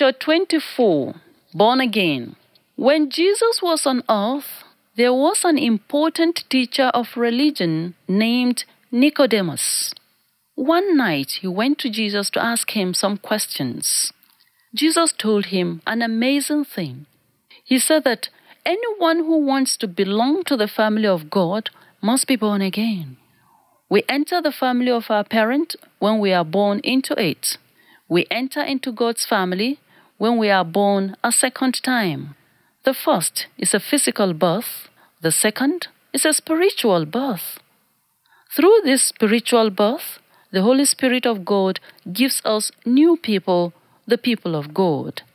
Lecture 24, Born Again. When Jesus was on earth, there was an important teacher of religion named Nicodemus. One night, he went to Jesus to ask him some questions. Jesus told him an amazing thing. He said that anyone who wants to belong to the family of God must be born again. We enter the family of our parent when we are born into it. We enter into God's family when we are born a second time. The first is a physical birth. The second is a spiritual birth. Through this spiritual birth, the Holy Spirit of God gives us new people, the people of God.